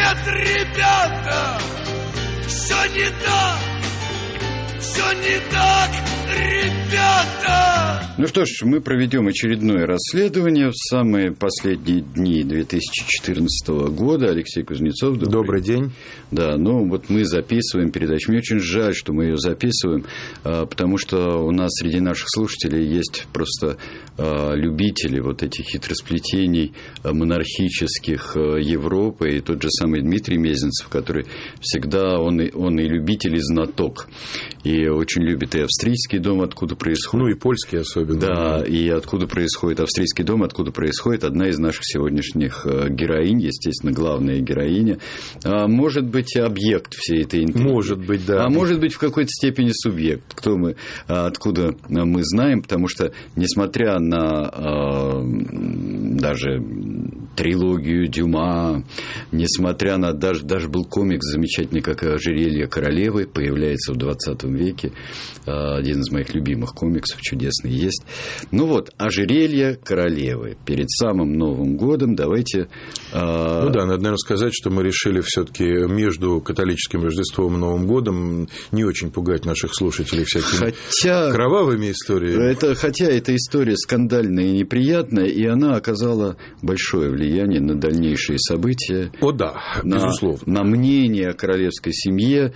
Нет, ребята, все не так, ребята! Ну что ж, мы проведем очередное расследование в самые последние дни 2014 года. Алексей Кузнецов. Добрый день. Да, ну вот мы записываем передачу. Мне очень жаль, что мы ее записываем, потому что у нас среди наших слушателей есть просто любители вот этих хитросплетений монархических Европы. И тот же самый Дмитрий Мезенцев, который всегда, он и любитель, и знаток. И очень любит и австрийский дом, откуда происходит. Ну и польский особенно. Да, и откуда происходит австрийский дом, откуда происходит одна из наших сегодняшних героинь, естественно, главная героиня. Может быть, объект всей этой интриги. Может быть, да. А может быть, в какой-то степени субъект. Откуда мы знаем, потому что, несмотря на даже трилогию Дюма, несмотря на... Даже был комикс замечательный, как «Ожерелье королевы», появляется в 20 веке. Один из моих любимых комиксов, чудесный, есть. Ну вот, «Ожерелье королевы». Перед самым Новым годом давайте... Ну да, надо, наверное, сказать, что мы решили все-таки между католическим Рождеством и Новым годом не очень пугать наших слушателей всякими кровавыми историями. Хотя эта история скандальная и неприятная, и она оказала большое влияние на дальнейшие события. О да, безусловно. На мнение о королевской семье,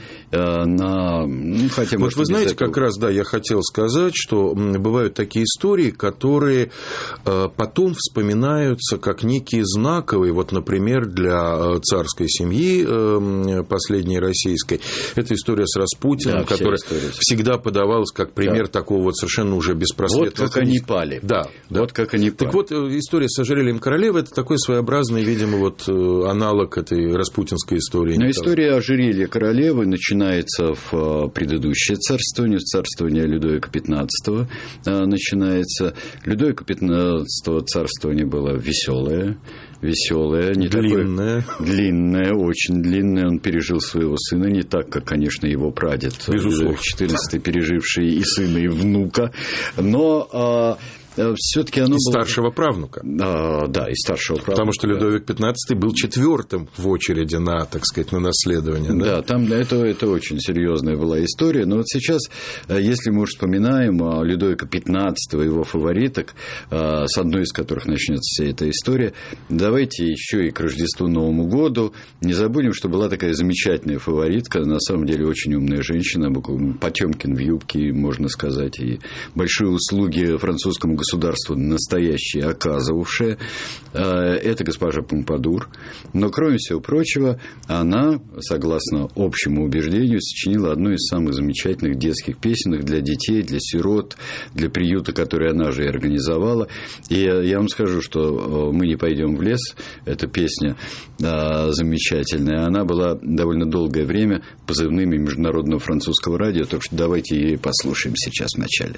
хотя, вот вы знаете, как раз, да, я хотел сказать, что бывают такие истории, которые потом вспоминаются как некие знаковые, вот, например, для царской семьи последней российской. Это история с Распутиным, да, которая всегда подавалась как пример такого вот совершенно уже беспросветного. Вот как они пали. Да. Вот как они пали. Так вот, история с ожерельем королевы – это такой своеобразный, видимо, вот аналог этой распутинской истории. Но история ожерелья королевы начинается в предыдущее царствование, в царствование Людовика XV начинается. Людовика XV царствование было веселое, не длинное. Длинное, очень длинное. Он пережил своего сына не так, как, конечно, его прадед Людовик XIV, переживший и сына, и внука. Но все-таки оно было... старшего правнука. Да, и старшего правнука. Потому что Людовик XV был четвертым в очереди на, так сказать, на наследование. Да, там это очень серьезная была история. Но вот сейчас, если мы уж вспоминаем Людовика XV и его фавориток, с одной из которых начнется вся эта история, давайте еще и к Рождеству, Новому году не забудем, что была такая замечательная фаворитка, на самом деле очень умная женщина, Потёмкин в юбке, можно сказать, и большие услуги французскому государству настоящее оказывавшее, это госпожа Помпадур. Но, кроме всего прочего, она, согласно общему убеждению, сочинила одну из самых замечательных детских песенок для детей, для сирот, для приюта, который она же и организовала. И я вам скажу, что «Мы не пойдем в лес», эта песня замечательная, она была довольно долгое время позывными Международного французского радио, так что давайте ее послушаем сейчас в начале.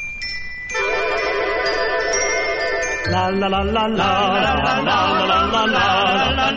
La la la la la la la la la la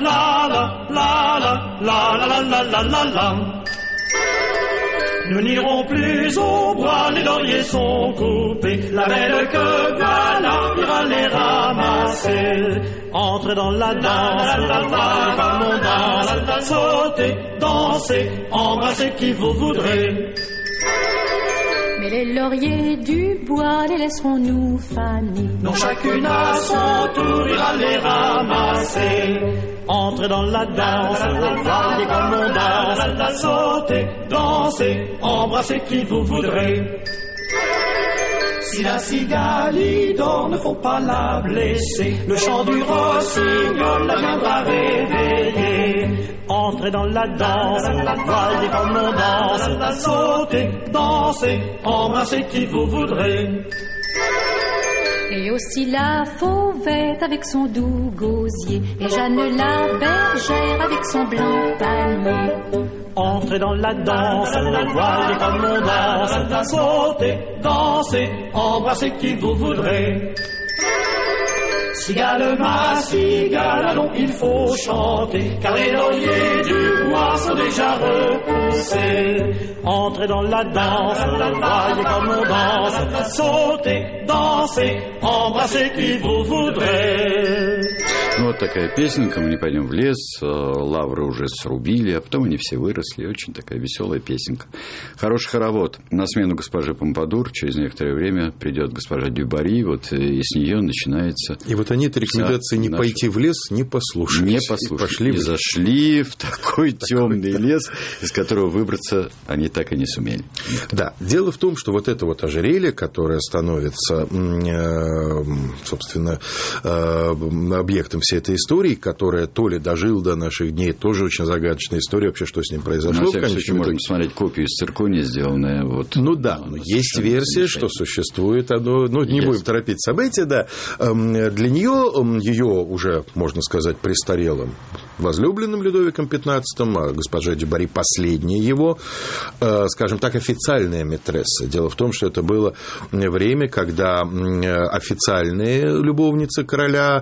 la la la. Nous n'irons plus au bois, les lauriers sont coupés. La belle que voilà ira les ramasser. Entrez dans la danse, comme on danse, sautez, dansez, embrassez qui vous voudrez. Mais les lauriers du bois, les laisserons-nous faner? Non, chacune à son tour ira les ramasser. Entrez dans la danse, voyez comme on danse, sautez, dansez, embrassez qui vous voudrez. Si la cigale y dort, ne faut pas la blesser. Le chant du rossignol la viendra réveiller. Entrez dans la danse, voyez comme on danse, sautez, dansez, embrassez qui vous voudrez. Et aussi la fauvette avec son doux gosier, et Jeanne la bergère avec son blanc panier. Entrez dans la danse, voyez comme on danse, sautez, dansez, embrassez qui vous voudrez. Cigale, ma cigale, allons, il faut chanter, car les lauriers du bois sont déjà repoussés. Entrez dans la danse, voyez comme on danse, sautez, dansez, embrassez qui vous voudrez. Ну, вот такая песенка, мы не пойдем в лес, лавры уже срубили, а потом они все выросли. Очень такая веселая песенка. Хороший хоровод. На смену госпожи Помпадур через некоторое время придет госпожа Дюбари, вот, и с нее начинается... И вот они этой рекомендации не пойти в лес не послушали. Не послушали. И зашли в такой темный лес, из которого выбраться они так и не сумели. Да. Дело в том, что вот это вот ожерелье, которое становится, собственно, объектом всей этой истории, которая то ли дожила до наших дней, тоже очень загадочная история, вообще, что с ним произошло. На всякий случай можно посмотреть копию из циркония, сделанная вот... Ну да, но есть версия, что существует оно, ну, не будем торопить события, да. Для нее, ее уже, можно сказать, престарелым возлюбленным Людовиком XV, а госпожа Дюбари последняя его, скажем так, официальная мэтресса. Дело в том, что это было время, когда официальные любовницы короля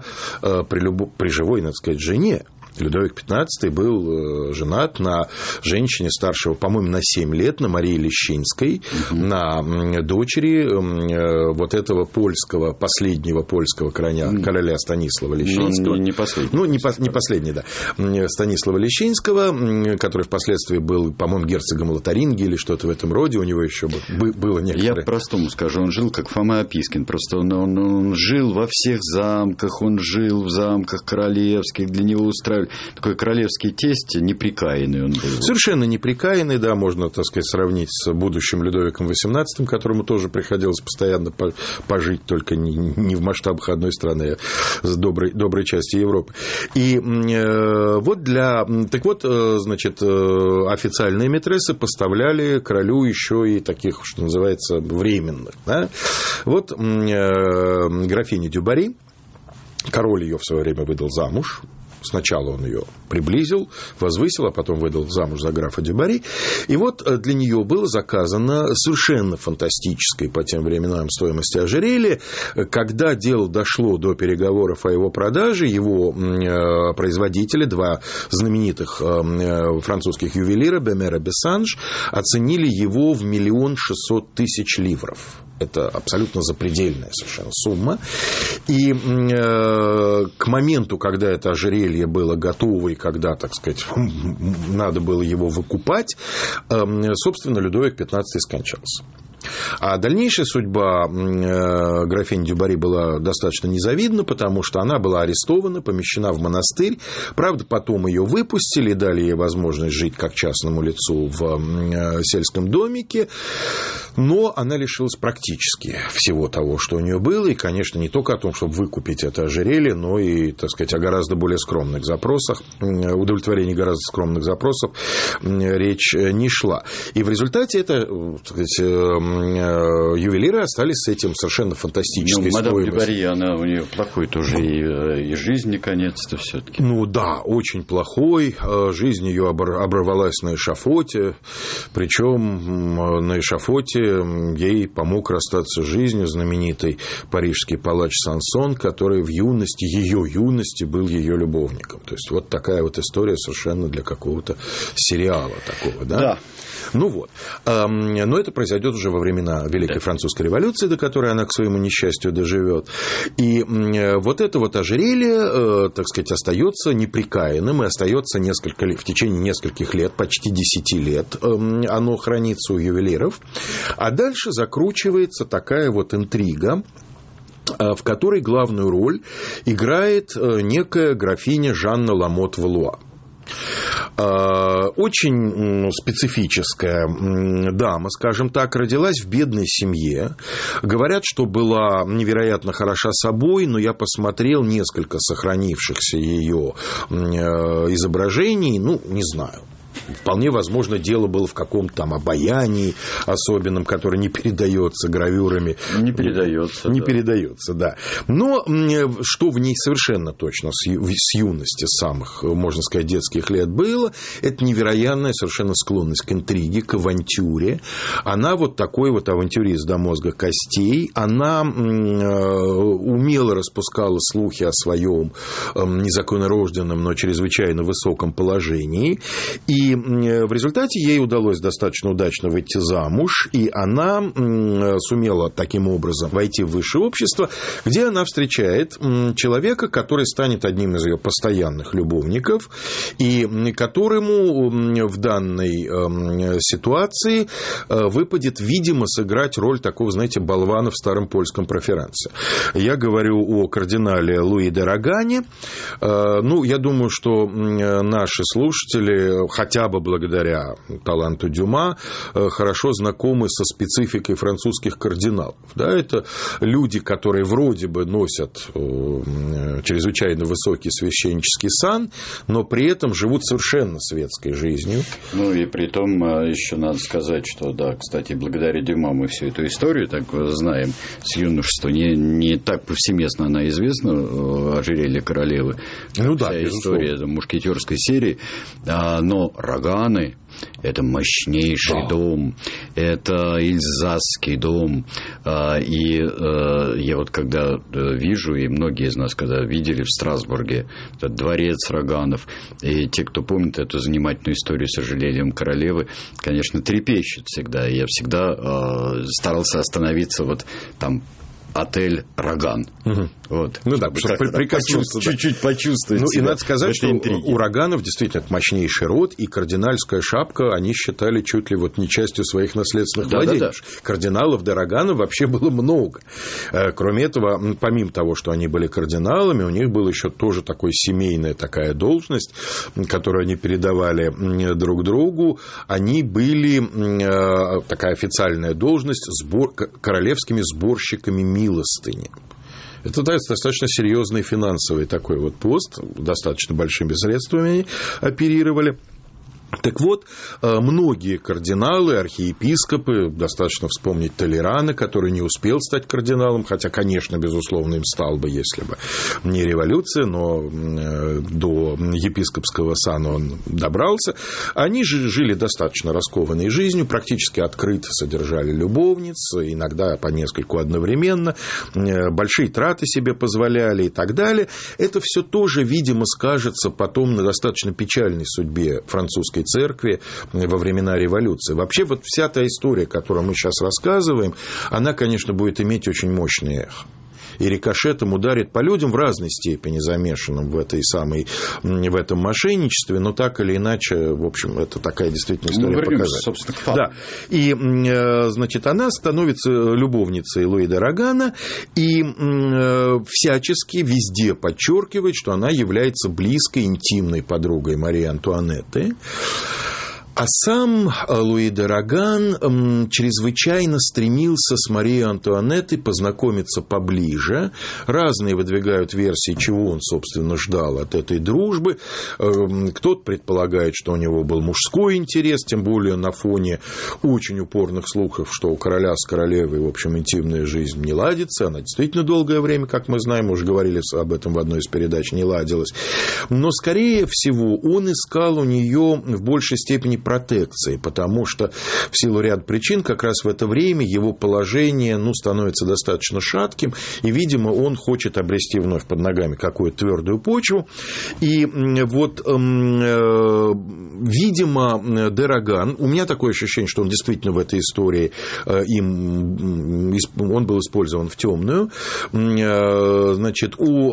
при живой, надо сказать, жене, Людовик XV был женат на женщине старшего, по-моему, на 7 лет, на Марии Лещинской, на дочери вот этого польского, последнего польского короля Станислава Лещинского. Не последний. Ну, не последний, да. Станислава Лещинского, который впоследствии был, по-моему, герцогом Лотарингии или что-то в этом роде, у него еще было некоторое... Я простому скажу, он жил как Фома Опискин, просто он жил во всех замках, он жил в замках королевских, для него устраивали... Такой королевский тесть, неприкаянный он был. Совершенно неприкаянный, да, можно, так сказать, сравнить с будущим Людовиком XVIII, которому тоже приходилось постоянно пожить, только не в масштабах одной страны, а с доброй части Европы. И вот Так вот, значит, официальные мэтрессы поставляли королю еще и таких, что называется, временных. Да? Вот графиня Дюбари, король ее в свое время выдал замуж. Сначала он ее приблизил, возвысил, а потом выдал замуж за графа Дюбари. И вот для нее было заказано совершенно фантастической по тем временам стоимости ожерелье. Когда дело дошло до переговоров о его продаже, его производители, два знаменитых французских ювелира, Бемер и Бессанж, оценили его в 1 600 000 ливров. Это абсолютно запредельная совершенно сумма. И к моменту, когда это ожерелье было готово, и когда, так сказать, надо было его выкупать, собственно, Людовик XV скончался. А дальнейшая судьба графини Дюбари была достаточно незавидна, потому что она была арестована, помещена в монастырь. Правда, потом ее выпустили, дали ей возможность жить как частному лицу в сельском домике, но она лишилась практически всего того, что у нее было, и, конечно, не только о том, чтобы выкупить это ожерелье, но и, так сказать, о гораздо более скромных запросах, удовлетворении гораздо скромных запросов речь не шла. И в результате это, так сказать, ювелиры остались с этим совершенно фантастической стоимостью. Мадам Дюбари, она у нее плохой тоже и жизни конец-то все-таки. Ну да, очень плохой. Жизнь ее оборвалась на эшафоте, причем на эшафоте ей помог расстаться с жизнью знаменитый парижский палач Сансон, который в юности, ее юности, был ее любовником. То есть вот такая вот история совершенно для какого-то сериала такого, да? Да. Ну вот. Но это произойдет уже во времена Великой Французской революции, до которой она, к своему несчастью, доживет. И вот это вот ожерелье, так сказать, остается неприкаянным и остается в течение нескольких лет, почти 10 лет, оно хранится у ювелиров. А дальше закручивается такая вот интрига, в которой главную роль играет некая графиня Жанна Ламот-Валуа. Очень специфическая дама, скажем так, родилась в бедной семье. Говорят, что была невероятно хороша собой, но я посмотрел несколько сохранившихся ее изображений, не знаю. Вполне возможно, дело было в каком-то там обаянии особенном, которое не передается гравюрами. Не передается. Не передается, да. Но что в ней совершенно точно с юности, с самых, можно сказать, детских лет было, это невероятная совершенно склонность к интриге, к авантюре. Она вот такой вот авантюрист до мозга костей. Она умело распускала слухи о своем незаконнорожденном, но чрезвычайно высоком положении. И в результате ей удалось достаточно удачно выйти замуж, и она сумела таким образом войти в высшее общество, где она встречает человека, который станет одним из ее постоянных любовников, и которому в данной ситуации выпадет, видимо, сыграть роль такого, знаете, болвана в старом польском проферансе. Я говорю о кардинале Луи де Рогане. Ну, я думаю, что наши слушатели, хотя бы благодаря таланту Дюма, хорошо знакомы со спецификой французских кардиналов. Да, это люди, которые вроде бы носят чрезвычайно высокий священнический сан, но при этом живут совершенно светской жизнью. Ну, и при том еще надо сказать, что, да, кстати, благодаря Дюма мы всю эту историю так знаем с юношества. Не так повсеместно она известна, ожерелье королевы. Ну да, вся история мушкетерской серии. Но Роганы — это мощнейший дом, это Эльзасский дом. И я вот когда вижу, и многие из нас когда видели в Страсбурге этот дворец Роганов, и те, кто помнит эту занимательную историю с ожерельем королевы, конечно, трепещут всегда. Я всегда старался остановиться вот там. Отель Роган. Угу. Вот. Ну да, чтобы прикоснуться. Чуть-чуть почувствовать. Ну и надо сказать, что у Роганов действительно это мощнейший род, и кардинальская шапка они считали чуть ли вот не частью своих наследственных владений. Да. Кардиналов де Роганов вообще было много. Кроме этого, помимо того, что они были кардиналами, у них была еще тоже такая семейная такая должность, которую они передавали друг другу. Они были такая официальная должность королевскими сборщиками милостыни. Это достаточно серьезный финансовый такой вот пост, достаточно большими средствами оперировали. Так вот, многие кардиналы, архиепископы, достаточно вспомнить Толерана, который не успел стать кардиналом, хотя, конечно, безусловно, им стал бы, если бы не революция, но до епископского сана он добрался. Они же жили достаточно раскованной жизнью, практически открыто содержали любовниц, иногда по нескольку одновременно, большие траты себе позволяли и так далее. Это все тоже, видимо, скажется потом на достаточно печальной судьбе французской церкви во времена революции. Вообще, вот вся та история, которую мы сейчас рассказываем, она, конечно, будет иметь очень мощный эхо. И рикошетом ударит по людям в разной степени замешанным в этом мошенничестве, но так или иначе, в общем, это такая действительно история показательная. Собственно, к факту. Да. И, значит, она становится любовницей Луи де Рогана и всячески везде подчеркивает, что она является близкой, интимной подругой Марии Антуанетты. А сам Луи де Роган чрезвычайно стремился с Марией Антуанеттой познакомиться поближе. Разные выдвигают версии, чего он, собственно, ждал от этой дружбы. Кто-то предполагает, что у него был мужской интерес, тем более на фоне очень упорных слухов, что у короля с королевой, в общем, интимная жизнь не ладится. Она действительно долгое время, как мы знаем, уже говорили об этом в одной из передач, не ладилась. Но, скорее всего, он искал у нее в большей степени протекции, потому что в силу ряда причин как раз в это время его положение становится достаточно шатким, и, видимо, он хочет обрести вновь под ногами какую-то твердую почву. И вот, видимо, де Роган, у меня такое ощущение, что он действительно в этой истории он был использован в темную. Значит, у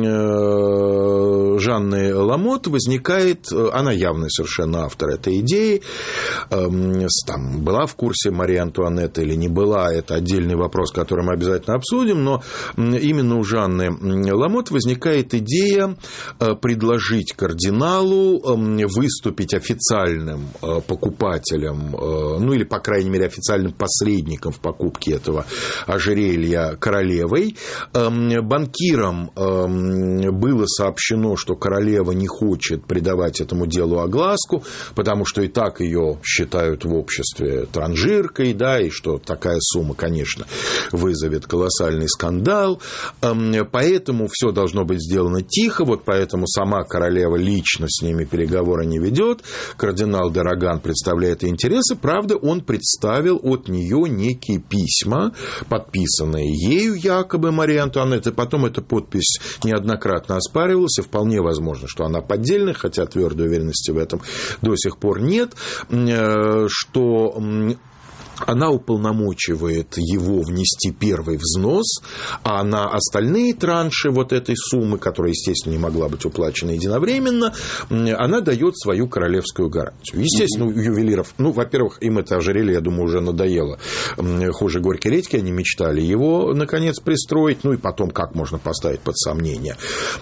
Жанны Ламот возникает, она явно совершенно автор этой идеи, там, была в курсе Мария Антуанетта или не была, это отдельный вопрос, который мы обязательно обсудим, но именно у Жанны Ламот возникает идея предложить кардиналу выступить официальным покупателем, ну или, по крайней мере, официальным посредником в покупке этого ожерелья королевой. Банкирам было сообщено, что королева не хочет придавать этому делу огласку, потому что и так ее считают в обществе транжиркой, да, и что такая сумма, конечно, вызовет колоссальный скандал, поэтому все должно быть сделано тихо, вот поэтому сама королева лично с ними переговоры не ведет, кардинал де Роган представляет интересы. Правда, он представил от нее некие письма, подписанные ею якобы Марии Антуанетты. Потом эта подпись неоднократно оспаривалась, и вполне возможно, что она поддельная, хотя твердой уверенности в этом до сих пор нет, что она уполномочивает его внести первый взнос, а на остальные транши вот этой суммы, которая, естественно, не могла быть уплачена единовременно, она дает свою королевскую гарантию. Естественно, у ювелиров, во-первых, им это ожерелье, я думаю, уже надоело. Хуже горькой редьки, они мечтали его, наконец, пристроить, и потом, как можно поставить под сомнение.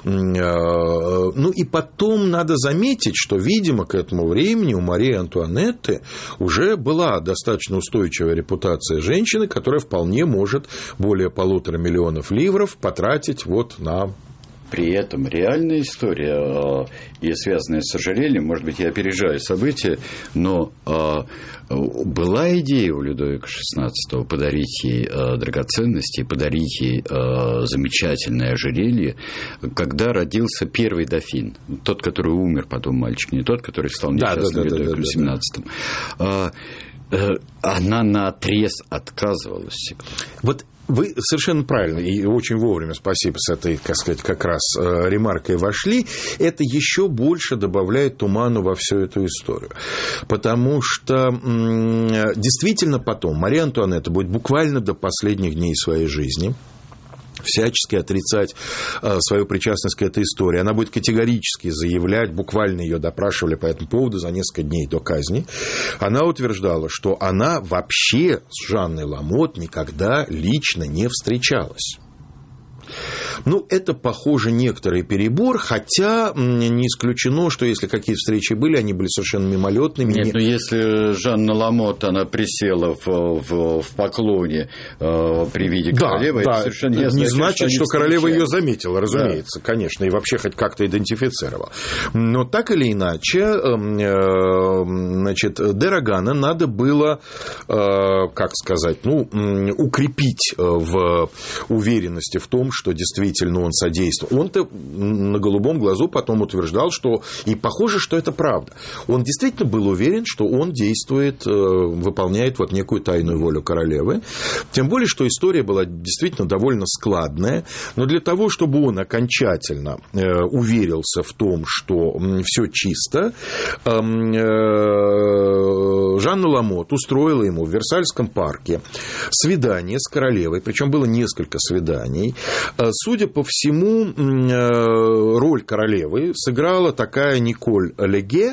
И потом надо заметить, что, видимо, к этому времени у Марии Антуанетты уже была достаточно устойчивая репутация женщины, которая вполне может более 1,5 миллиона ливров потратить на... При этом реальная история, и связанная с ожерельем, может быть, я опережаю события, но была идея у Людовика XVI подарить ей драгоценности, подарить ей замечательное ожерелье, когда родился первый дофин, тот, который умер потом, мальчик, не тот, который стал несчастным Людовиком XVII. Она наотрез отказывалась. Вот вы совершенно правильно и очень вовремя, спасибо, с этой, так сказать, как раз ремаркой вошли. Это еще больше добавляет туману во всю эту историю. Потому что действительно потом Мария Антуанетта будет буквально до последних дней своей жизни всячески отрицать свою причастность к этой истории. Она будет категорически заявлять, буквально ее допрашивали по этому поводу за несколько дней до казни. Она утверждала, что она вообще с Жанной Ламот никогда лично не встречалась. Это, похоже, некоторый перебор, хотя не исключено, что если какие-то встречи были, они были совершенно мимолетными. Нет, если Жанна Ламот, она присела в поклоне при виде королевы, это совершенно не значит, что королева ее заметила, разумеется, конечно, и вообще хоть как-то идентифицировала. Но так или иначе, де Рогана надо было, как сказать, укрепить в уверенности в том, что действительно он содействовал. Он-то на голубом глазу потом утверждал, что, и похоже, что это правда. Он действительно был уверен, что он действует, выполняет некую тайную волю королевы. Тем более, что история была действительно довольно складная. Но для того, чтобы он окончательно уверился в том, что все чисто, Жанна Ламот устроила ему в Версальском парке свидание с королевой, причем было несколько свиданий. Судя по всему, роль королевы сыграла такая Николь Леге,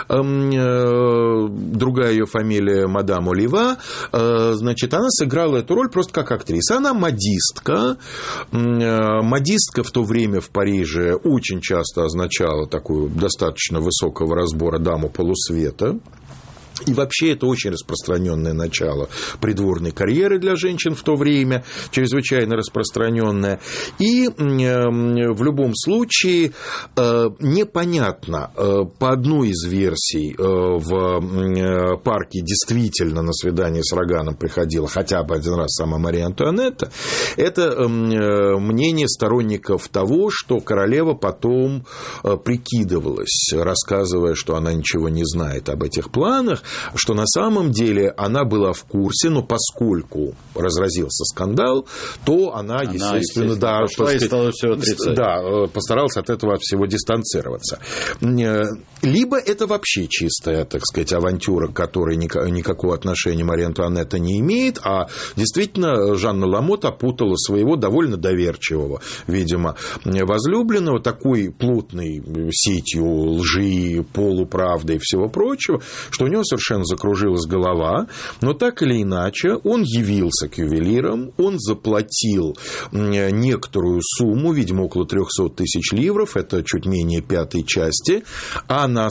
другая ее фамилия мадам Олива. Значит, она сыграла эту роль просто как актриса. Она модистка. Модистка в то время в Париже очень часто означала такую достаточно высокого разбора даму полусвета. И вообще это очень распространенное начало придворной карьеры для женщин в то время, чрезвычайно распространенное. И в любом случае непонятно, по одной из версий в парке действительно на свидание с Роганом приходила хотя бы один раз сама Мария Антуанетта. Это мнение сторонников того, что королева потом прикидывалась, рассказывая, что она ничего не знает об этих планах, что на самом деле она была в курсе, но поскольку разразился скандал, то она естественно пошла и стала все отрицать. Постаралась от этого всего дистанцироваться. Либо это вообще чистая, так сказать, авантюра, к которой никакого отношения Мария Антуанетта не имеет, а действительно Жанна Ламот опутала своего довольно доверчивого, видимо, возлюбленного такой плотной сетью лжи, полуправды и всего прочего, что у него совершенно закружилась голова, но так или иначе он явился к ювелирам, он заплатил некоторую сумму, видимо, около 300 тысяч ливров, это чуть менее пятой части, а на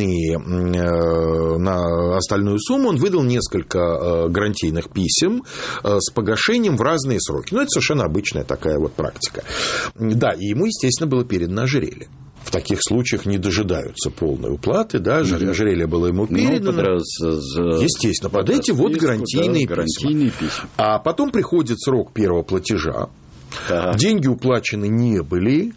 остальную сумму он выдал несколько гарантийных писем с погашением в разные сроки. Это совершенно обычная такая практика. Да, и ему, естественно, было передано ожерелье. В таких случаях не дожидаются полной уплаты, ожерелье было ему передано. Естественно, под эти гарантийные письма. А потом приходит срок первого платежа. Деньги уплачены не были.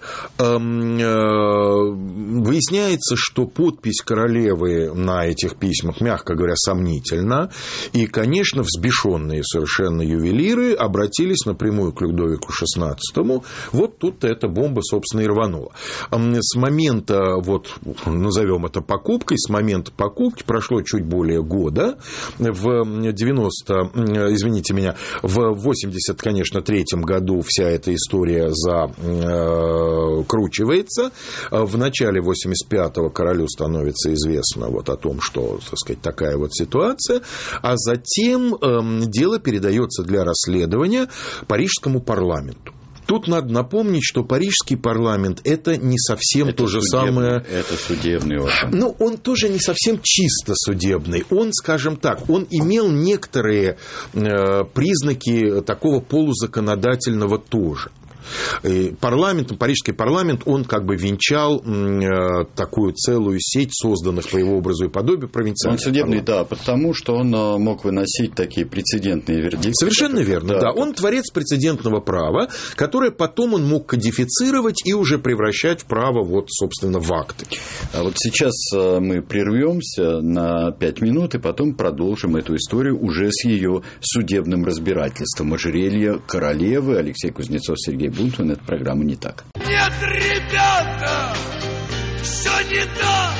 Выясняется, что подпись королевы на этих письмах, мягко говоря, сомнительна. И, конечно, взбешенные совершенно ювелиры обратились напрямую к Людовику XVI. Вот тут-то эта бомба, собственно, и рванула. С момента, вот, назовем это покупкой, с момента покупки прошло чуть более года. В 80, конечно, третьем году вся эта история закручивается. В начале 85-го королю становится известно вот о том, что, так сказать, такая вот ситуация, а затем дело передается для расследования Парижскому парламенту. Тут надо напомнить, что Парижский парламент – это не совсем то же самое. Это судебный орган. Ну, он тоже не совсем чисто судебный. Он, скажем так, он имел некоторые признаки такого полузаконодательного тоже. Парижский парламент, он как бы венчал такую целую сеть созданных по его образу и подобию провинциальных. Он судебный, да, потому что он мог выносить такие прецедентные вердикты. Совершенно верно, да. Он творец прецедентного права, которое потом он мог кодифицировать и уже превращать в право, вот, собственно, в акты. А вот сейчас мы прервемся на 5 минут и потом продолжим эту историю уже с ее судебным разбирательством. Ожерелье королевы. Алексей Кузнецов, Сергей Бунтман. Эта программа «Не так». Нет, ребята, все не так,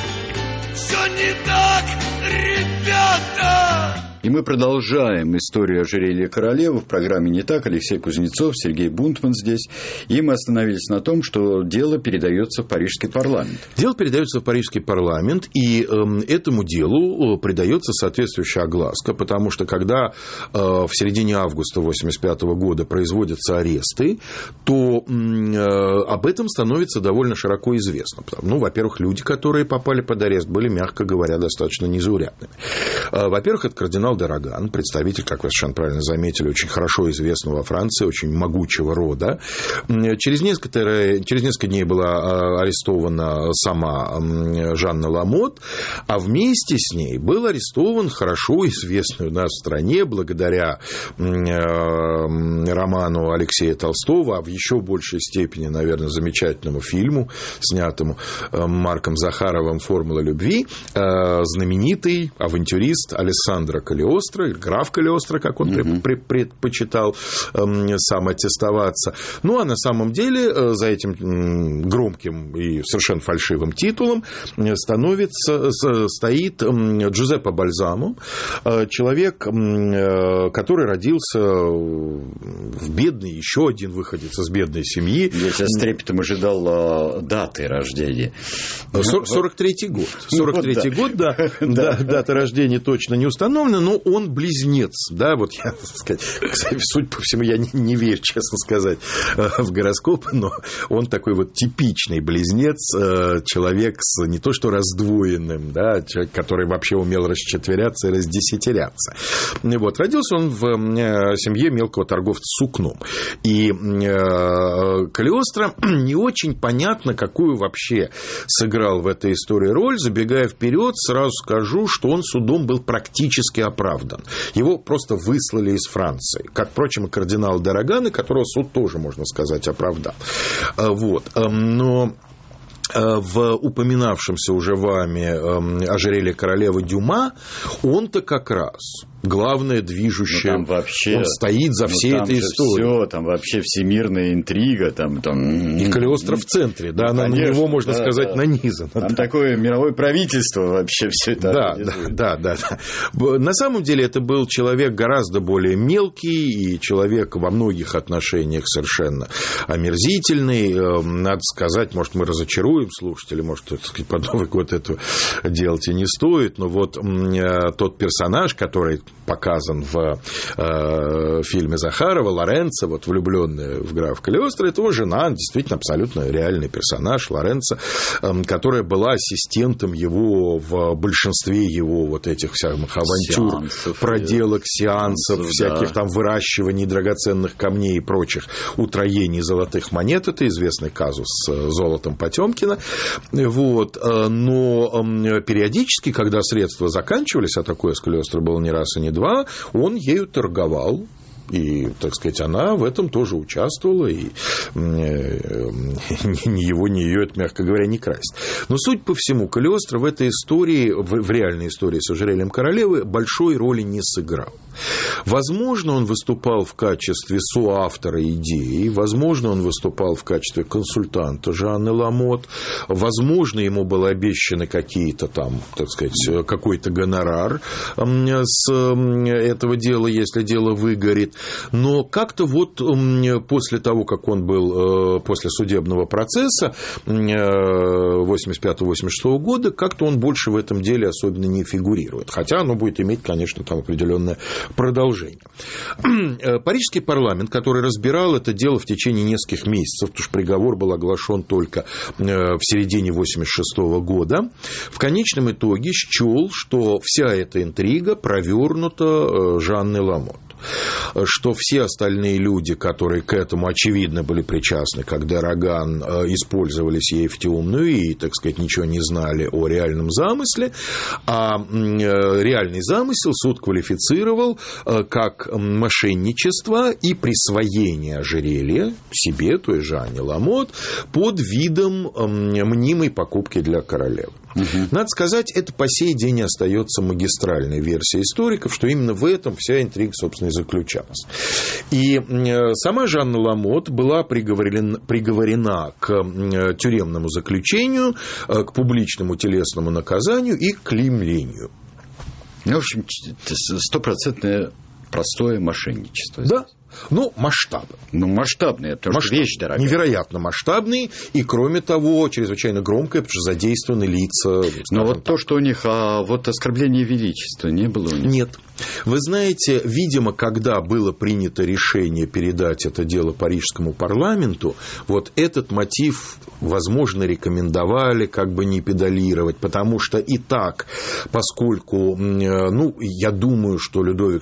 ребята. И мы продолжаем историю ожерелья королевы в программе «Не так». Алексей Кузнецов, Сергей Бунтман здесь. И мы остановились на том, что дело передается в Парижский парламент. Дело передается в Парижский парламент, и этому делу придается соответствующая огласка, потому что когда в середине августа 1985 года производятся аресты, то об этом становится довольно широко известно. Ну, во-первых, люди, которые попали под арест, были, мягко говоря, достаточно незаурядными. Во-первых, это кардинал Д'Араган, представитель, как вы совершенно правильно заметили, очень хорошо известного во Франции, очень могучего рода. Через несколько дней была арестована сама Жанна Ламотт, а вместе с ней был арестован хорошо известный у нас в стране, благодаря роману Алексея Толстого, а в еще большей степени, наверное, замечательному фильму, снятому Марком Захаровым «Формула любви», знаменитый авантюрист Алессандро Калиостро, или граф Калиостро, как он предпочитал сам аттестоваться. Ну, а на самом деле за этим громким и совершенно фальшивым титулом стоит Джузеппе Бальзамо, человек, который родился в бедной, еще один выходец из бедной семьи. Я сейчас с трепетом ожидал даты рождения. 43-й год. 43-й год, да. Дата рождения точно не установлена, но он близнец, да, вот я, так сказать, судя по всему, я не верю, честно сказать, в гороскоп, но он такой вот типичный близнец, человек с не то что раздвоенным, да, человек, который вообще умел расчетверяться и раздесятеряться. Вот, родился он в семье мелкого торговца сукном, и Калиостро не очень понятно, какую вообще сыграл в этой истории роль. Забегая вперед, сразу скажу, что он судом был практически оправдан. Его просто выслали из Франции. Как, впрочем, и кардинал Д'Араган, которого суд тоже, можно сказать, оправдал. Вот. Но в упоминавшемся уже вами ожерелье королевы Дюма он-то как раз главное движущее, там вообще, он стоит за всей этой историей. Все, там вообще всемирная интрига. Там... И Калиостро в центре, да, на него, можно сказать, нанизано. Там такое мировое правительство вообще все это организует. Да. На самом деле это был человек гораздо более мелкий и человек во многих отношениях совершенно омерзительный. Надо сказать, может, мы разочаруем слушателей, может, так сказать, под Новый год этого делать и не стоит, но вот тот персонаж, который показан в фильме Захарова, Лоренцо, вот влюбленная в графа Калиостро, это его жена, действительно абсолютно реальный персонаж Лоренцо, которая была ассистентом его в большинстве его вот этих всяких авантюр, сеансов, проделок, сеансов, всяких там выращиваний драгоценных камней и прочих утроений золотых монет. Это известный казус с золотом Потёмкина. Вот. Но периодически, когда средства заканчивались, а такое с Калиостро было не раз и не два, он ею торговал. И, так сказать, она в этом тоже участвовала, и ни его, ни ее, это, мягко говоря, не красит. Но, суть по всему, Калиостро в этой истории, в реальной истории с ожерельем королевы, большой роли не сыграл. Возможно, он выступал в качестве соавтора идеи, возможно, он выступал в качестве консультанта Жанны Ламот, возможно, ему были обещаны какие-то там, так сказать, какой-то гонорар с этого дела, если дело выгорит. Но как-то вот после того, как он был, после судебного процесса 85-86 года, как-то он больше в этом деле особенно не фигурирует. Хотя оно будет иметь, конечно, там определенное продолжение. Парижский парламент, который разбирал это дело в течение нескольких месяцев, потому что приговор был оглашен только в середине 86 года, в конечном итоге счел, что вся эта интрига провернута Жанной Ламот. Что все остальные люди, которые к этому очевидно были причастны, как де Роган, использовались ей в темную и, так сказать, ничего не знали о реальном замысле, а реальный замысел суд квалифицировал как мошенничество и присвоение ожерелья себе, то есть Жанне Ламот, под видом мнимой покупки для королевы. Надо сказать, это по сей день остается магистральной версией историков, что именно в этом вся интрига, собственно, и заключалась. И сама Жанна Ламот была приговорена к тюремному заключению, к публичному телесному наказанию и к клеймлению. В общем, стопроцентное простое мошенничество. Да. Ну, масштабы. Ну, масштабные, потому что вещь дорогая. Невероятно масштабные, и, кроме того, чрезвычайно громкое, потому что задействованы лица. Но вот то, что у них, вот оскорбление величества не было у них? Нет. Вы знаете, видимо, когда было принято решение передать это дело парижскому парламенту, вот этот мотив, возможно, рекомендовали как бы не педалировать, потому что и так, поскольку, ну, я думаю, что Людовик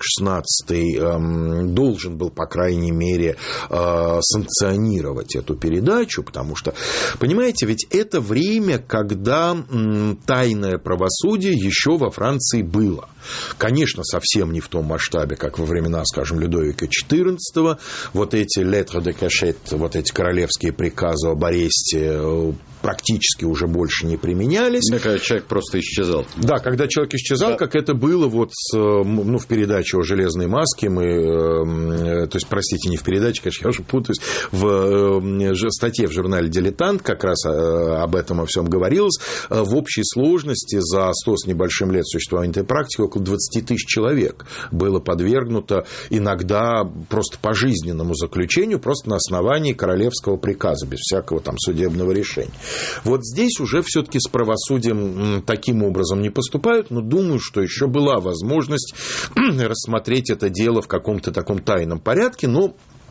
XVI должен был, по крайней мере, санкционировать эту передачу, потому что, понимаете, ведь это время, когда тайное правосудие еще во Франции было. Конечно, совсем не в том масштабе, как во времена, скажем, Людовика XIV. Вот эти lettres de cachette, вот эти королевские приказы об аресте практически уже больше не применялись. Да, когда человек просто исчезал. Да, когда человек исчезал, да. Как это было вот ну, в передаче о «Железной маске». Мы, то есть, простите, не в передаче, конечно, я уже путаюсь, в статье в журнале «Дилетант» как раз об этом о всем говорилось. В общей сложности за 100 с небольшим лет существования этой практики около 20 тысяч человек было подвергнуто иногда просто пожизненному заключению, просто на основании королевского приказа, без всякого там судебного решения. Вот здесь уже все-таки с правосудием таким образом не поступают, но думаю, что еще была возможность рассмотреть это дело в каком-то таком тайном порядке, но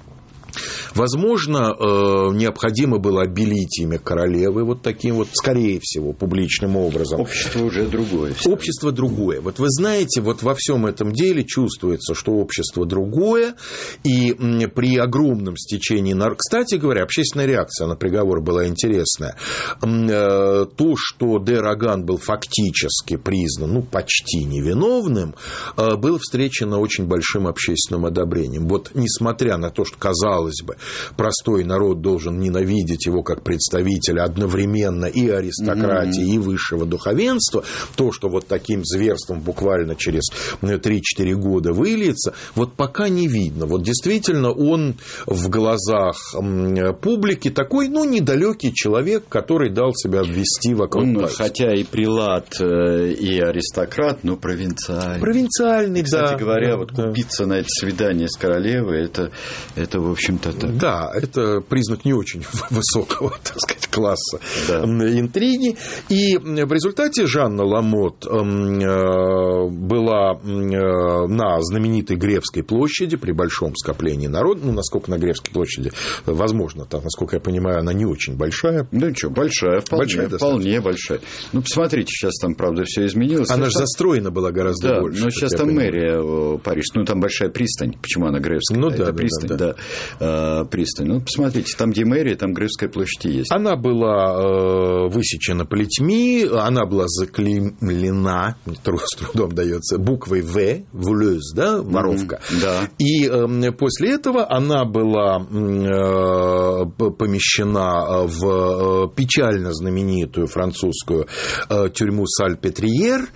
возможно, необходимо было обелить имя королевы вот таким вот, скорее всего, публичным образом. Общество уже другое. Общество другое. Вот вы знаете, вот во всем этом деле чувствуется, что общество другое, и при огромном стечении народа... Кстати говоря, общественная реакция на приговор была интересная. То, что де Роган был фактически признан, ну, почти невиновным, было встречено очень большим общественным одобрением. Вот несмотря на то, что, казалось бы, простой народ должен ненавидеть его как представителя одновременно и аристократии, и высшего духовенства, то, что вот таким зверством буквально через 3-4 года выльется, вот пока не видно. Вот действительно он в глазах публики такой, ну, недалекий человек, который дал себя обвести вокруг пальца. Хотя и прилад, и аристократ, но провинциальный. Провинциальный, да. Кстати говоря, вот купиться на это свидание с королевой, это в общем-то, так. Да, это признак не очень высокого, так сказать, класса интриги. И в результате Жанна Ламот была на знаменитой Гревской площади при большом скоплении народа. Ну, насколько на Гревской площади, возможно, там, насколько я понимаю, она не очень большая. Да что, большая, вполне большая. Ну, посмотрите, сейчас там, правда, все изменилось. Она же застроена была гораздо больше. Но сейчас там мэрия Париж, ну, там большая пристань. Почему она Гревская? Ну, это пристань, да. Пристань. Ну, посмотрите, там, где мэрия, там Гревская площадь есть. Она была высечена плетьми, она была заклеймлена, с трудом дается, буквой «В», «Вулёз», да, воровка. Да. И после этого она была помещена в печально знаменитую французскую тюрьму Сальпетриер,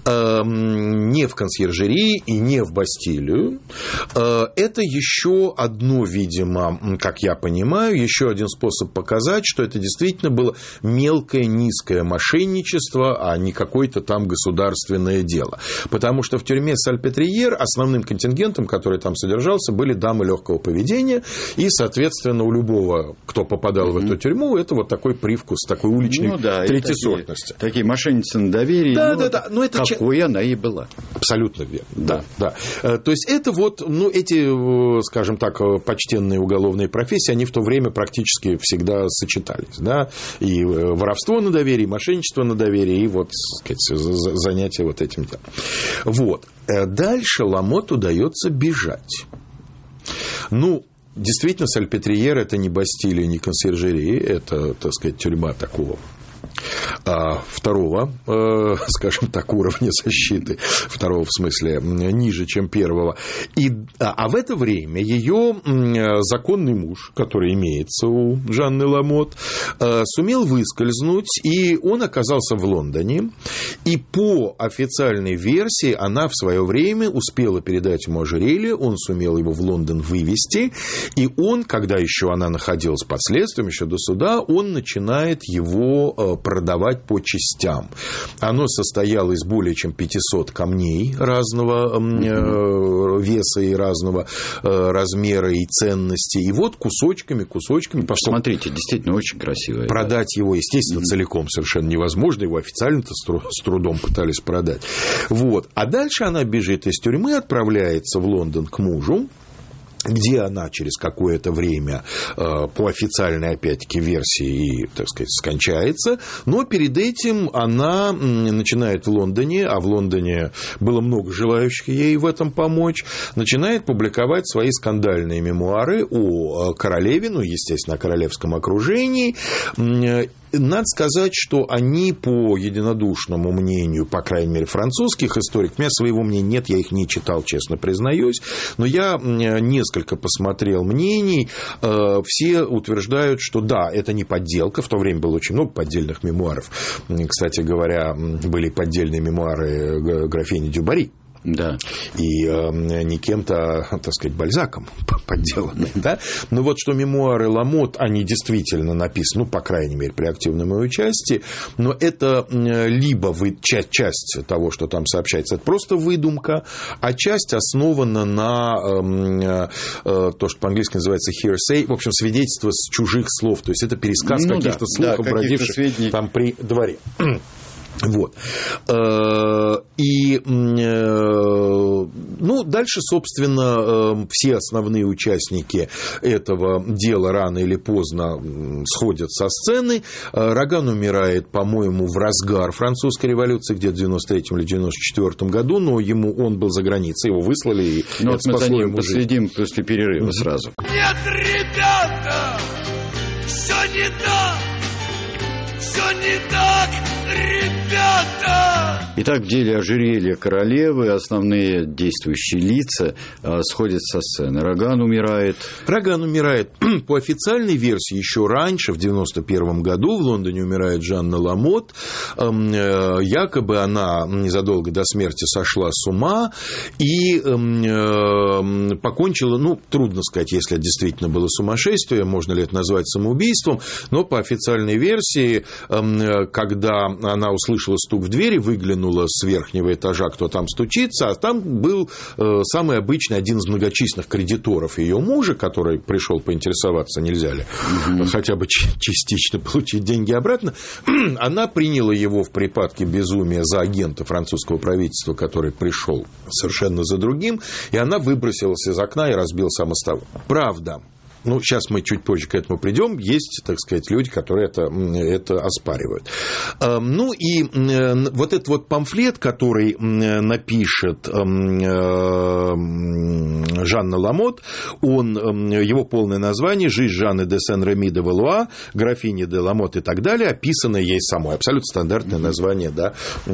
не в консьержерии и не в Бастилию. Это еще одно, видимо, как я понимаю, еще один способ показать, что это действительно было мелкое, низкое мошенничество, а не какое-то там государственное дело. Потому что в тюрьме Сальпетриер основным контингентом, который там содержался, были дамы легкого поведения, и, соответственно, у любого, кто попадал в эту тюрьму, это вот такой привкус, такой уличной третьесортности. Такие мошенницы на доверии, да. Но это какой она и была. Абсолютно верно, да. То есть, это вот, эти, скажем так, почтенные уголовные профессии, они в то время практически всегда сочетались, да, и воровство на доверии, и мошенничество на доверии, и вот, так сказать, занятие вот этим. Вот. Дальше Ламоту удается бежать. Действительно, Сальпетриер – это не Бастилия, не консьержерия, это, так сказать, тюрьма такого второго, скажем так, уровня защиты, второго в смысле ниже, чем первого. А в это время ее законный муж, который имеется у Жанны Ламот, сумел выскользнуть, и он оказался в Лондоне. И по официальной версии она в свое время успела передать ему ожерелье, он сумел его в Лондон вывести, и он, когда еще она находилась под следствием, еще до суда, он начинает его продавать по частям. Оно состояло из более чем 500 камней разного веса и разного размера и ценности. И вот кусочками. Посмотрите, действительно очень красиво. Продать его, естественно, целиком совершенно невозможно. Его официально-то с трудом пытались продать. Вот. А дальше она бежит из тюрьмы, отправляется в Лондон к мужу, где она через какое-то время, по официальной, опять-таки, версии, так сказать, скончается. Но перед этим она начинает в Лондоне, а в Лондоне было много желающих ей в этом помочь, начинает публиковать свои скандальные мемуары о королеве, естественно, о королевском окружении. Надо сказать, что они, по единодушному мнению, по крайней мере, французских историков, у меня своего мнения нет, я их не читал, честно признаюсь, но я несколько посмотрел мнений, все утверждают, что да, это не подделка, в то время было очень много поддельных мемуаров. Кстати говоря, были поддельные мемуары графини Дю Барри. Да. И не кем-то, так сказать, Бальзаком подделаны, да? Но вот что мемуары Ламот, они действительно написаны, по крайней мере, при активном ее участии, но это либо часть того, что там сообщается, это просто выдумка, а часть основана на то, что по-английски называется hearsay, в общем, свидетельство с чужих слов, то есть это пересказ каких-то слухов, бродивших там при дворе. Вот. И, дальше, собственно, все основные участники этого дела рано или поздно сходят со сцены. Роган умирает, по-моему, в разгар французской революции, где-то в 93-м или 94-м году, но он был за границей, его выслали, и это спасло ему жизнь. Мы за ним последим после перерыва сразу. Нет, ребята, все не так, ребята! Итак, в деле ожерелья королевы основные действующие лица сходят со сцены. Роган умирает. По официальной версии еще раньше, в 91 году, в Лондоне умирает Жанна Ламот. Якобы она незадолго до смерти сошла с ума и покончила, трудно сказать, если это действительно было сумасшествие, можно ли это назвать самоубийством, но по официальной версии, когда она услышала стук в двери, выглянула с верхнего этажа, кто там стучится, а там был самый обычный, один из многочисленных кредиторов ее мужа, который пришел поинтересоваться, нельзя ли хотя бы частично получить деньги обратно. Она приняла его в припадке безумия за агента французского правительства, который пришел совершенно за другим, и она выбросилась из окна и разбила самоставу. Правда, ну, сейчас мы чуть позже к этому придем, есть, так сказать, люди, которые это оспаривают. Ну, и вот этот вот памфлет, который напишет Жанна Ламот, его полное название «Жизнь Жанны де Сен-Реми де Валуа, графини де Ламот» и так далее, описанное ей самой. Абсолютно стандартное название, да,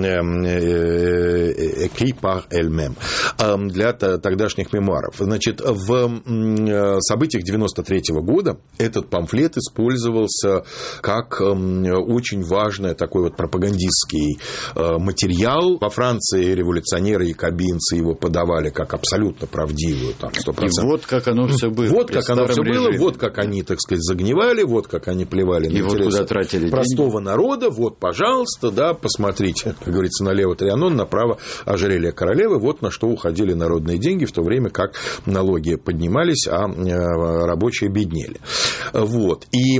«Écrit par elle-même» для тогдашних мемуаров. Значит, в событиях 1993 года этот памфлет использовался как очень важный такой вот пропагандистский материал. Во Франции революционеры и якобинцы его подавали как абсолютно правдивую, там, 100%. И вот как оно все было. Вот как оно все было, вот как они, так сказать, загнивали, вот как они плевали на интересы простого народа. Вот, пожалуйста, да, посмотрите, как говорится, налево Трианон, направо ожерелье королевы. Вот на что уходили народные деньги, в то время как налоги поднимались, а рабочие беднели. Вот. И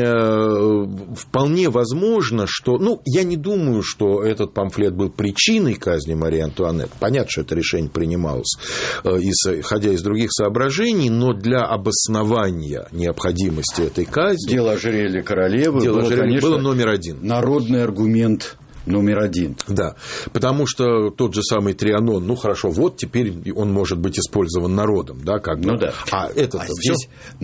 вполне возможно, что... Ну, я не думаю, что этот памфлет был причиной казни Марии Антуанетты. Понятно, что это решение принималось, исходя из других соображений, но для обоснования необходимости этой казни... Дело ожерелья королевы было номер один. Народный аргумент номер один. Да, потому что тот же самый Трианон, ну, хорошо, вот теперь он может быть использован народом, да, как бы. Ну, да. Здесь,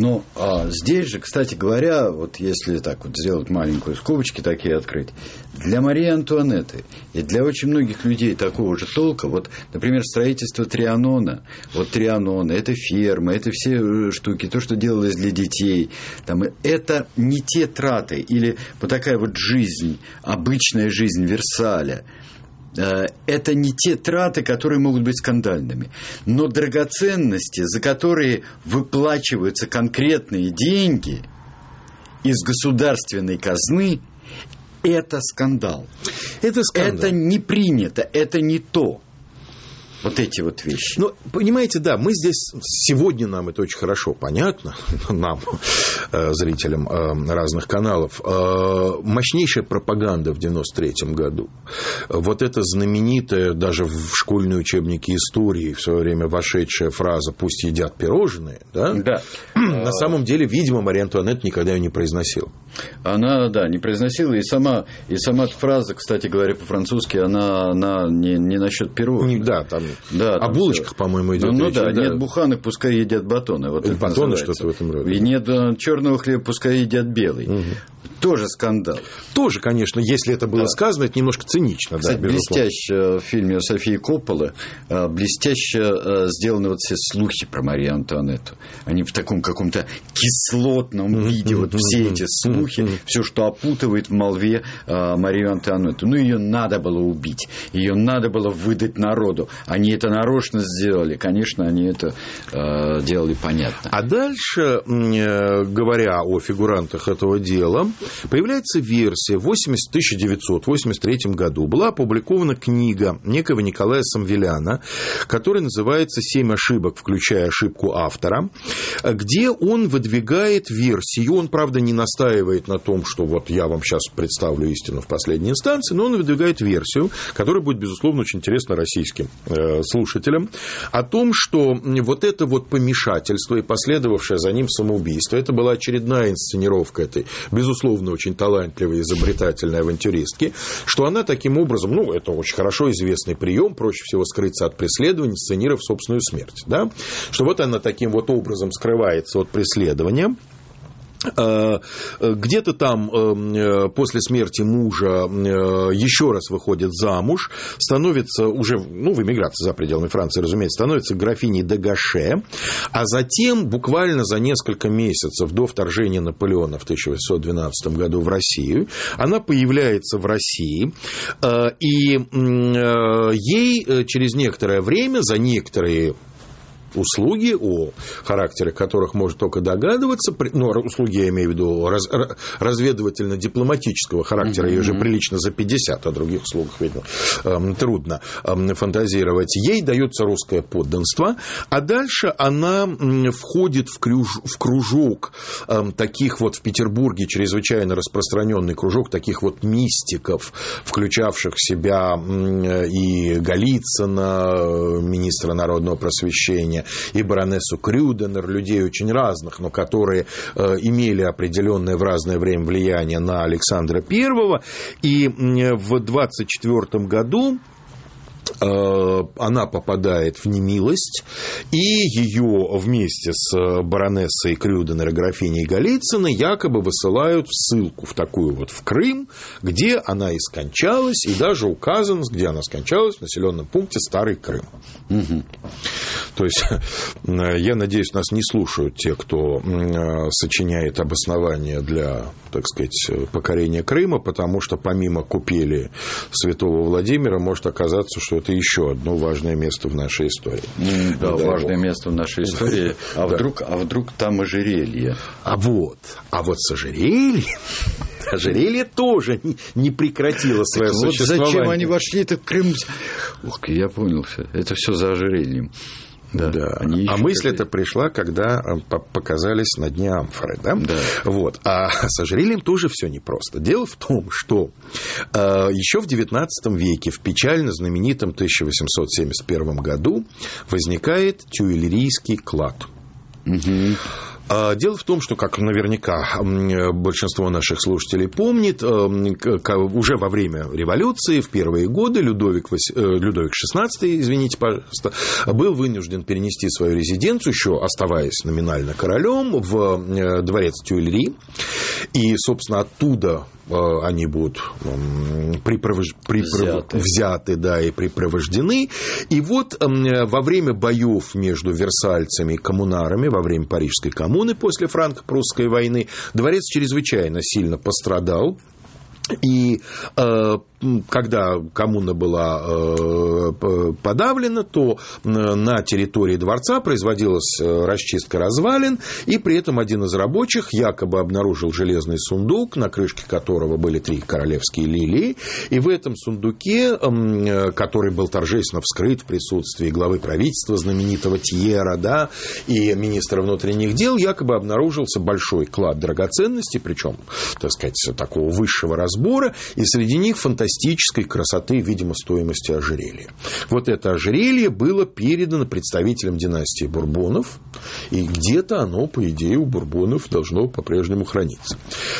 здесь же, кстати говоря, вот если так вот сделать маленькую скобочки такие открыть, для Марии Антуанетты и для очень многих людей такого же толка, вот, например, строительство Трианона, вот Трианон, это ферма, это все штуки, то, что делалось для детей, там, это не те траты, или вот такая вот жизнь, обычная жизнь Версаля, это не те траты, которые могут быть скандальными. Но драгоценности, за которые выплачиваются конкретные деньги из государственной казны, это скандал. Это не принято, это не то. Вот эти вот вещи. Ну, понимаете, да, мы здесь, сегодня нам это очень хорошо понятно, нам, зрителям разных каналов, мощнейшая пропаганда в 1993 году. Вот эта знаменитая, даже в школьные учебники истории в свое время вошедшая фраза «пусть едят пирожные», да? Да. На самом деле, видимо, Мария Антуанетта никогда ее не произносила. Она, да, не произносила, и сама фраза, кстати говоря, по-французски, она не насчет пирожных. Да, там. Да, о булочках, все. По-моему, идет речь. Да, нет буханок, пускай едят батоны. Вот батоны, что-то в этом роде. И нет черного хлеба, пускай едят белый. Угу. Тоже скандал. Тоже, конечно, если это было сказано, это немножко цинично. Кстати, да, блестяще в фильме Софии Копполы, блестяще сделаны вот все слухи про Марию Антуанетту. Они в таком каком-то кислотном виде, вот все эти слухи, все, что опутывает в молве Марию Антуанетту. Ну, ее надо было убить, ее надо было выдать народу. Они это нарочно сделали. Конечно, они это делали понятно. А дальше, говоря о фигурантах этого дела, появляется версия. В 1983 году была опубликована книга некого Николая Самвеляна, которая называется «7 ошибок, включая ошибку автора», где он выдвигает версию. Он, правда, не настаивает на том, что вот я вам сейчас представлю истину в последней инстанции, но он выдвигает версию, которая будет, безусловно, очень интересна российским слушателям, о том, что вот это вот помешательство и последовавшее за ним самоубийство, это была очередная инсценировка этой, безусловно, очень талантливой, изобретательной авантюристки, что она таким образом, ну, это очень хорошо известный прием, проще всего скрыться от преследования, сценировав собственную смерть, да? Что вот она таким вот образом скрывается от преследования. Где-то там после смерти мужа еще раз выходит замуж, становится уже, ну, в эмиграции за пределами Франции, разумеется, становится графиней де Гаше, а затем буквально за несколько месяцев до вторжения Наполеона в 1812 году в Россию она появляется в России, и ей через некоторое время за некоторые услуги, о характере которых можно только догадываться, но услуги, я имею в виду, разведывательно-дипломатического характера, ей уже прилично за 50, о других услугах, видно, трудно фантазировать. Ей дается русское подданство, а дальше она входит в кружок таких вот в Петербурге чрезвычайно распространенный кружок таких вот мистиков, включавших в себя и Голицына, министра народного просвещения, графиня и баронессу Крюденер, людей очень разных, но которые имели определенное в разное время влияние на Александра I. И в 24 году она попадает в немилость, и ее вместе с баронессой Крюденер и графиней Голицыной якобы высылают в ссылку в такую вот в Крым, где она и скончалась, и даже указано, где она скончалась, в населенном пункте Старый Крым. Угу. То есть, я надеюсь, нас не слушают те, кто сочиняет обоснования для, так сказать, покорения Крыма, потому что помимо купели Святого Владимира может оказаться, что это еще одно важное место в нашей истории. Да, важное место в нашей истории. А вдруг там ожерелье? А вот с ожерелье тоже не прекратило свое существование. Зачем они вошли-то в Крым? Ух, я понял все. Это все за ожерельем. Да. А мысль эта пришла, когда показались на дне амфоры. Да? Да. Вот. А с ожерельем тоже все непросто. Дело в том, что еще в XIX веке, в печально знаменитом 1871 году, возникает тюильрийский клад. Угу. Дело в том, что, как наверняка большинство наших слушателей помнит, уже во время революции, в первые годы, Людовик XVI, извините, пожалуйста, был вынужден перенести свою резиденцию, еще оставаясь номинально королем, в дворец Тюильри. И, собственно, оттуда они будут взяты, да, и припровождены. И вот во время боев между версальцами и коммунарами, во время Парижской коммуны после франко-прусской войны, дворец чрезвычайно сильно пострадал. И когда коммуна была подавлена, то на территории дворца производилась расчистка развалин, и при этом один из рабочих якобы обнаружил железный сундук, на крышке которого были 3 королевские лилии, и в этом сундуке, который был торжественно вскрыт в присутствии главы правительства, знаменитого Тьера, да, и министра внутренних дел, якобы обнаружился большой клад драгоценностей, причем, так сказать, такого высшего разбора, и среди них фантастической красоты, видимо, стоимости ожерелья. Вот это ожерелье было передано представителям династии Бурбонов, и где-то оно, по идее, у Бурбонов должно по-прежнему храниться.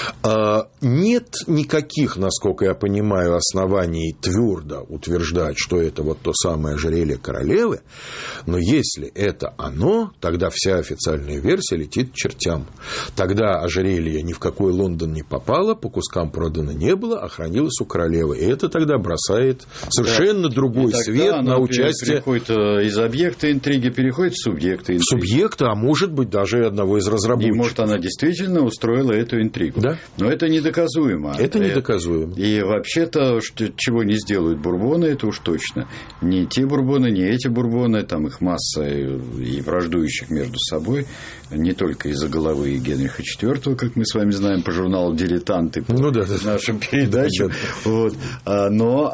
Нет никаких, насколько я понимаю, оснований твердо утверждать, что это вот то самое ожерелье королевы, но если это оно, тогда вся официальная версия летит к чертям. Тогда ожерелье ни в какой Лондон не попало, по кускам продано не было, а хранилось у королевы. И это тогда бросает совершенно другой свет на участие. Из объекта интриги переходит в субъекта интриги. Субъекта, а может быть, даже одного из разработчиков. И может, она действительно устроила эту интригу. Да. Но это недоказуемо. Это недоказуемо. И вообще-то, чего не сделают бурбоны, это уж точно. Ни те бурбоны, ни эти бурбоны, там их масса и враждующих между собой, не только из-за головы Генриха IV, как мы с вами знаем по журналу «Дилетанты», нашим передачам. Вот. Но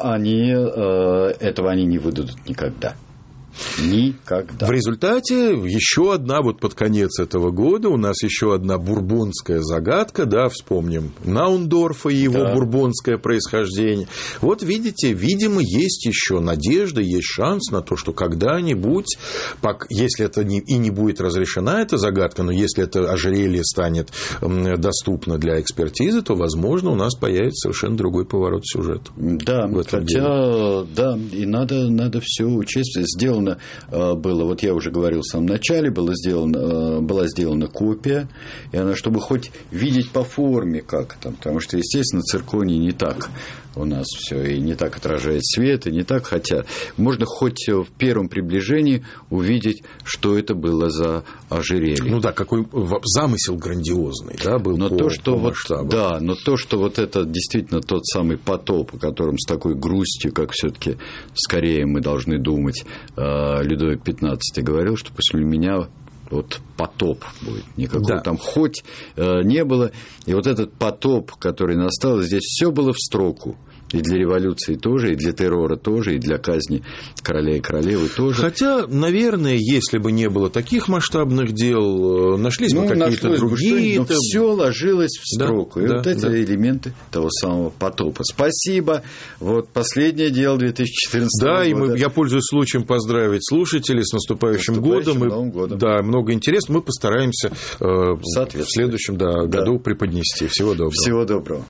этого они не выдадут никогда. Никогда. В результате еще одна, вот под конец этого года у нас еще одна бурбонская загадка, да, вспомним Наундорфа и его бурбонское происхождение. Вот видите, видимо, есть еще надежда, есть шанс на то, что когда-нибудь, если это и не будет разрешена эта загадка, но если это ожерелье станет доступно для экспертизы, то, возможно, у нас появится совершенно другой поворот сюжета. Да, хотя, да, и надо все учесть. Сделано было, вот я уже говорил в самом начале, была сделана копия, и она, чтобы хоть видеть по форме, как там, потому что, естественно, цирконий не так у нас все, и не так отражает свет, и не так, хотя можно хоть в первом приближении увидеть, что это было за ожерелье. Ну да, какой замысел грандиозный, да, был но по масштабу. Да, но то, что вот это действительно тот самый потоп, о котором с такой грустью, как все-таки скорее мы должны думать, Людовик XV говорил, что после меня вот потоп будет, никакого там хоть не было. И вот этот потоп, который настал, здесь все было в строку. и для революции тоже, и для террора тоже, и для казни короля и королевы тоже. Хотя, наверное, если бы не было таких масштабных дел, нашлись бы какие-то другие. Но все ложилось в строку. Да, и вот да. эти элементы того самого потопа. Спасибо. Вот последнее дело 2014 года. Да, и я пользуюсь случаем поздравить слушателей с наступающим годом. Новым годом. Да, много интересного. Мы постараемся в следующем году преподнести. Всего доброго. Всего доброго.